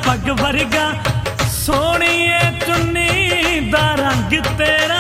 पग वर्गा सोहणीए चुन्नी दा रंग तेरा।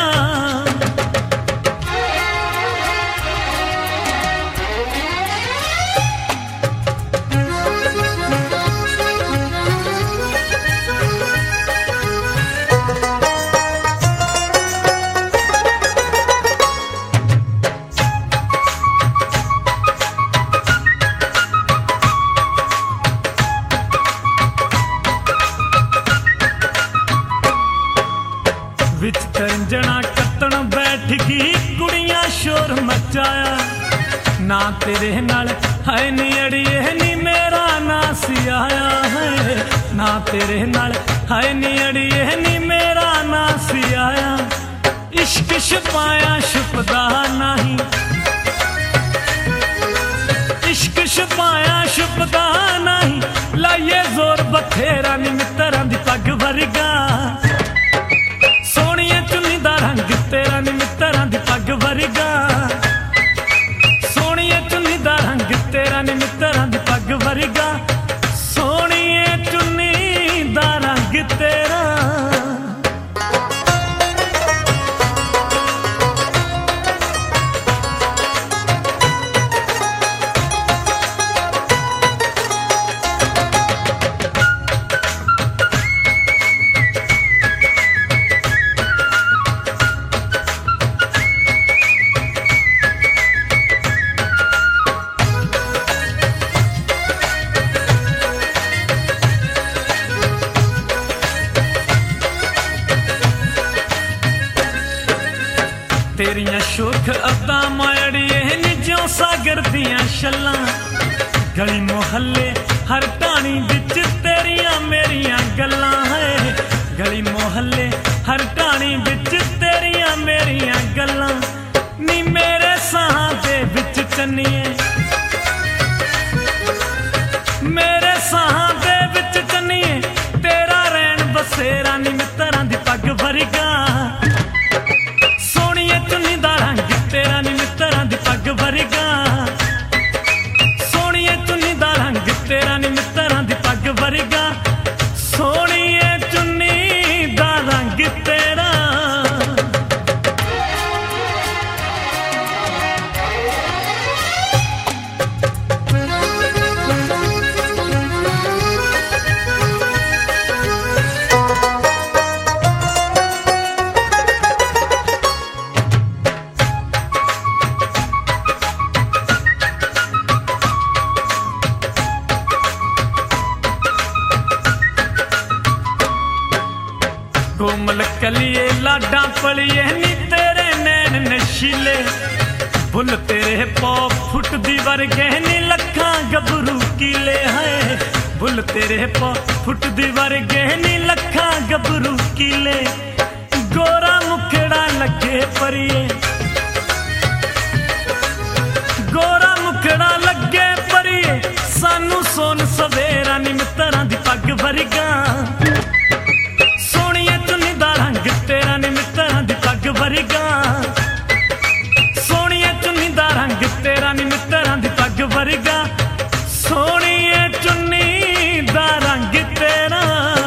विच तरंजना कत्तण बैठ गई कुड़ियां शोर मचाया, ना तेरे नाल है नी अड़िए नी मेरा ना सियाया है, ना तेरे नाल है नी अड़िए नी मेरा ना सियाया। इश्क छुपाया छुपदा नहीं, इश्क छुपाया छुपदा नहीं, लाइए जोर बथेरा नी मित्तरां दी पग वर्गा सोहणीए चुन्नी दा रंग तेरा नी मित्तरां दी पग वर्गा। सोहणीए चुन्नी दा रंग तेरा नी मित्तरां दी पग वर्गा सोहणीए चुन्नी दा रंग तेरा। तेरियां शुख अदा माड़िए निजों सागर दियां छल्लां, गली मोहल्ले हर टाणी बिच तेरियां मेरियां गल्लां है, गली मोहल्ले हर टाणी बिच तेरियां मेरियां गल्लां। नी मेरे साहां दे बिच चन्निए, मेरे साहां दे बिच चन्निए तेरा रैन बसेरा नी मित्तरां दी पग वर्गा चुन्नी दा रंग तेरा नी मित्तरां दी पग वर्गा। सोहणीए चुन्नी दा रंग तेरा नी मित्तरां दी पग वर्गा सोहणीए चुन्नी दा रंग तेरा। कोमल कलिए लाडा पलिए नी तेरे नैन नशीले, बुल तेरे पौ फुटदी वर्गे नी लखां गबरू कीले है, बुल तेरे पौ फुटदी वर्गे नी लखां गबरू कीले। गोरा मुखड़ा लगे परिए, गोरा मुखड़ा लगे परिए सानू सोन सवेरा नी मित्तरां दी पग वर्गा तेरा नी मित्तरां दी पग वर्गा। सोहणीए चुन्नी दा रंग तेरा नी मित्तरां दी पग वर्गा सोहणीए चुन्नी दा रंग तेरा।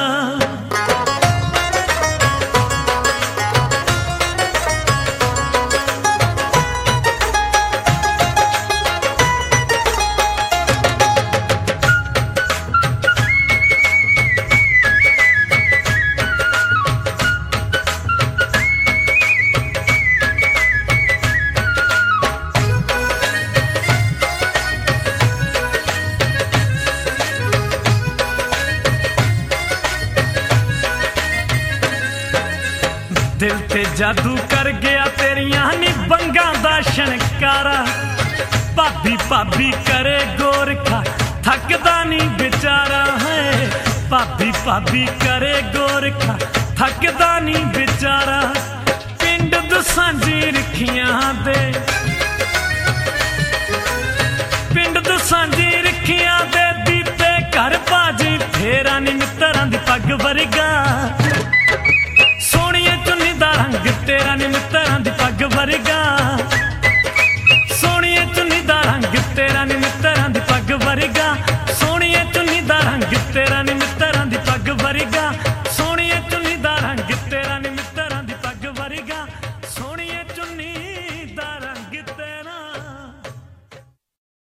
दिल ते जादू कर गया तेरियां नी बंगां दा शनकारा, भाभी भाभी करे गोरखा थकदा नी बेचारा है, भाभी भाभी करे गोरखा थकदा नी बेचारा। पिंड दसांजी रखियां दे, पिंड सांझी रखिया दे दीते घर बाजी फेरा नी मित्तरां दी पग वर्गा।